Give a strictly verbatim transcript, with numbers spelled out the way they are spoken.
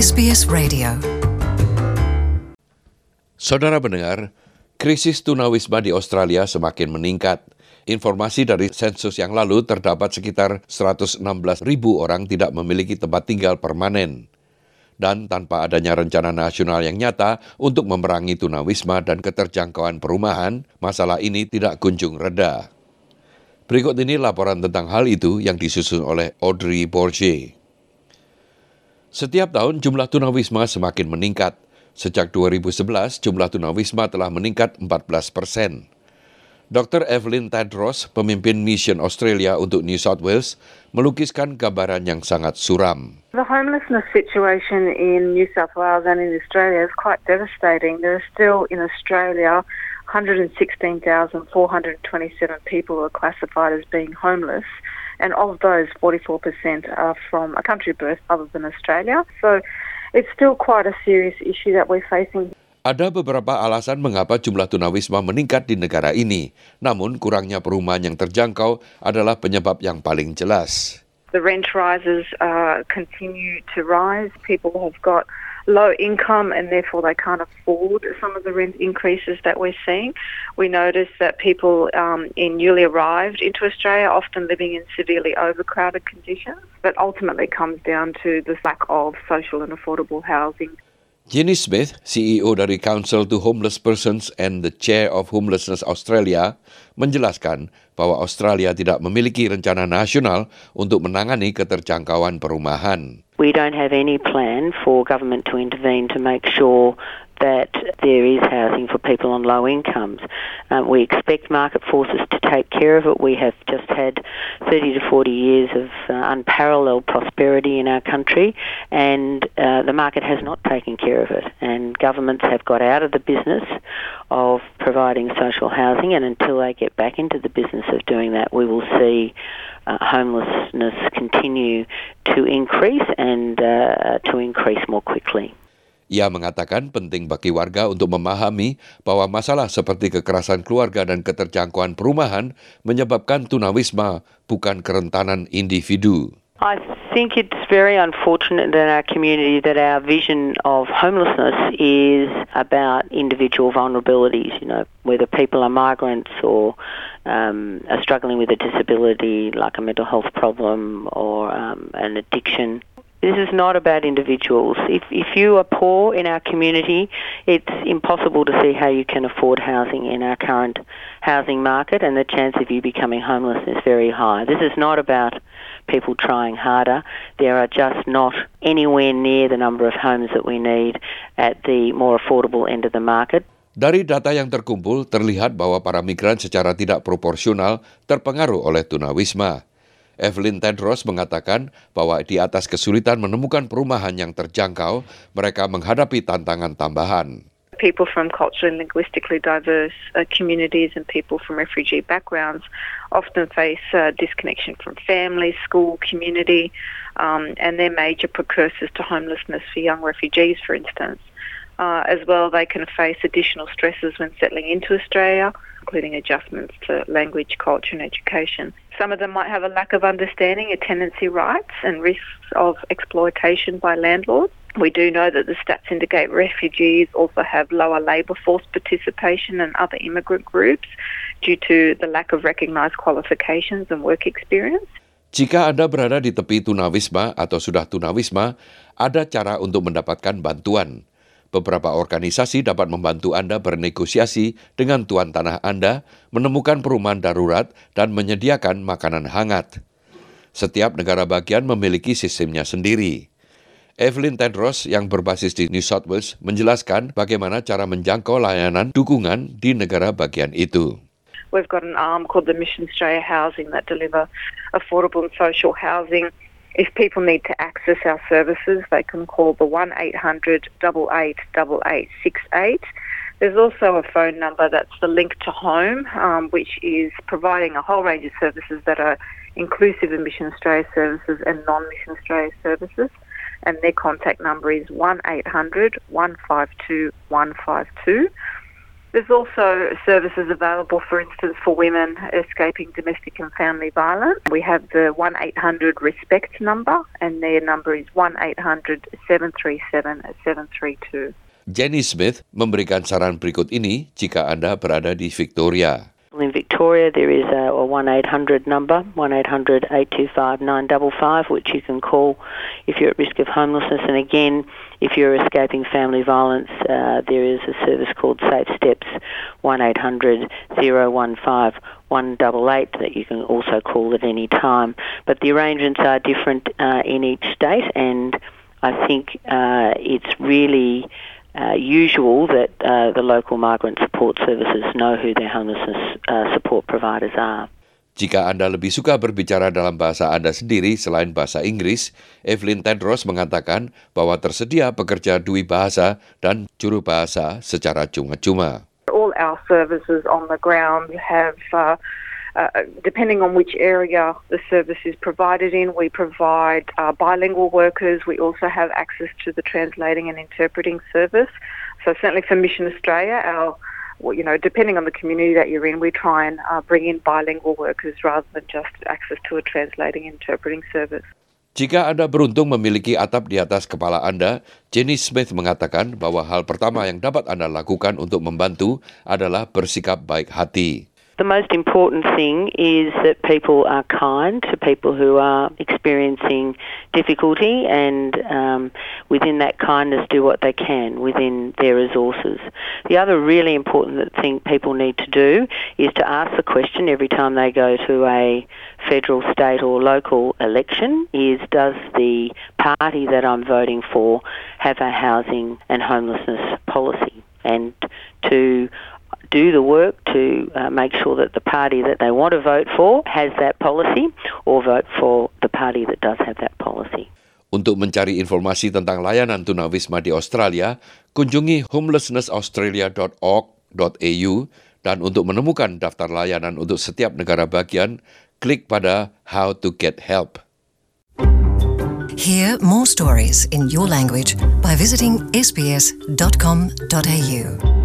S B S Radio. Saudara pendengar, krisis tunawisma di Australia semakin meningkat. Informasi dari sensus yang lalu terdapat sekitar seratus enam belas ribu orang tidak memiliki tempat tinggal permanen. Dan tanpa adanya rencana nasional yang nyata untuk memerangi tunawisma dan keterjangkauan perumahan, masalah ini tidak kunjung reda. Berikut ini laporan tentang hal itu yang disusun oleh Audrey Bourget. Setiap tahun jumlah tunawisma semakin meningkat. Sejak dua ribu sebelas, jumlah tunawisma telah meningkat empat belas persen. doktor Evelyn Tedros, pemimpin Mission Australia untuk New South Wales, melukiskan gambaran yang sangat suram. The homelessness situation in New South Wales and in Australia is quite devastating. There are still in Australia one hundred sixteen thousand four hundred twenty-seven people who are classified as being homeless. And of those, forty-four percent are from a country birth other than Australia. So it's still quite a serious issue that we're facing. Ada beberapa alasan mengapa jumlah tunawisma meningkat di negara ini. Namun kurangnya perumahan yang terjangkau adalah penyebab yang paling jelas. The rent rises uh, continue to rise. People have got low income and therefore they can't afford some of the rent increases that we're seeing. We notice that people um, in newly arrived into Australia are often living in severely overcrowded conditions, but ultimately comes down to the lack of social and affordable housing. Jenny Smith, C E O dari Council to Homeless Persons and the Chair of Homelessness Australia, menjelaskan bahwa Australia tidak memiliki rencana nasional untuk menangani keterjangkauan perumahan. We don't have any plan for government to intervene to make sure that there is housing for people on low incomes. Um, we expect market forces to take care of it. We have just had thirty to forty years of uh, unparalleled prosperity in our country, and uh, the market has not taken care of it. And governments have got out of the business of providing social housing, and until they get back into the business of doing that, we will see uh, homelessness continue to increase and uh, to increase more quickly. Ia mengatakan penting bagi warga untuk memahami bahwa masalah seperti kekerasan keluarga dan keterjangkauan perumahan menyebabkan tunawisma, bukan kerentanan individu. I think it's very unfortunate in our community that our vision of homelessness is about individual vulnerabilities, you know, whether people are migrants or um, are struggling with a disability like a mental health problem or um, an addiction. This is not about individuals. If if you are poor in our community, it's impossible to see how you can afford housing in our current housing market, and the chance of you becoming homeless is very high. This is not about people trying harder. There are just not anywhere near the number of homes that we need at the more affordable end of the market. Dari data yang terkumpul, terlihat bahwa para migran secara tidak proporsional terpengaruh oleh tunawisma. Evelyn Tedros mengatakan bahwa di atas kesulitan menemukan perumahan yang terjangkau, mereka menghadapi tantangan tambahan. People from culturally and linguistically diverse uh, communities and people from refugee backgrounds often face uh, disconnection from family, school, community, um, and they're major precursors to homelessness for young refugees, for instance. Uh, as well, they can face additional stresses when settling into Australia, including adjustments to language, culture and education. Some of them might have a lack of understanding of tenancy rights and risks of exploitation by landlords. We do know that the stats indicate refugees also have lower labour force participation than other immigrant groups due to the lack of recognised qualifications and work experience. Jika Anda berada di tepi tunawisma atau sudah tunawisma, ada cara untuk mendapatkan bantuan. Beberapa organisasi dapat membantu Anda bernegosiasi dengan tuan tanah Anda, menemukan perumahan darurat, dan menyediakan makanan hangat. Setiap negara bagian memiliki sistemnya sendiri. Evelyn Tedros yang berbasis di New South Wales menjelaskan bagaimana cara menjangkau layanan dukungan di negara bagian itu. We've got an arm called the Mission Australia Housing that deliver affordable and social housing. If people need to access our services, they can call the one eight hundred eight eight eight eight six eight. There's also a phone number that's the Link to Home, um, which is providing a whole range of services that are inclusive of Mission Australia services and non-Mission Australia services. And their contact number is one eight hundred one five two one five two. There's also services available, for instance, for women escaping domestic and family violence. We have the one eight hundred RESPECT number, and their number is one eight hundred seven three seven seven three two. Jenny Smith memberikan saran berikut ini jika Anda berada di Victoria. In Victoria, there is a, a one eight hundred number, one eight hundred eight two five nine five five, which you can call if you're at risk of homelessness. And again, if you're escaping family violence, uh, there is a service called Safe Steps, one eight hundred oh one five one eight eight, that you can also call at any time. But the arrangements are different uh, in each state, and I think uh, it's really Uh, usual that uh, the local migrant support services know who their homelessness uh, support providers are. Jika Anda lebih suka berbicara dalam bahasa Anda sendiri selain bahasa Inggris, Evelyn Tedros mengatakan bahwa tersedia pekerja dui bahasa dan juru bahasa secara cuma-cuma. All our services on the ground have uh, Uh, depending on which area the service is provided in, we provide uh, bilingual workers. We also have access to the translating and interpreting service. So certainly for Mission Australia, our, well, you know, depending on the community that you're in, we try and uh, bring in bilingual workers rather than just access to a translating and interpreting service. Jika Anda beruntung memiliki atap di atas kepala Anda, Jenny Smith mengatakan bahwa hal pertama yang dapat Anda lakukan untuk membantu adalah bersikap baik hati. The most important thing is that people are kind to people who are experiencing difficulty, and um, within that kindness do what they can within their resources. The other really important thing people need to do is to ask the question every time they go to a federal, state or local election is, does the party that I'm voting for have a housing and homelessness policy? And to do the work to uh, make sure that the party that they want to vote for has that policy, or vote for the party that does have that policy. Untuk mencari informasi tentang layanan tunawisma di Australia, kunjungi homelessness australia dot org dot a u, dan untuk menemukan daftar layanan untuk setiap negara bagian, klik pada How to Get Help. Hear more stories in your language by visiting s b s dot com dot a u.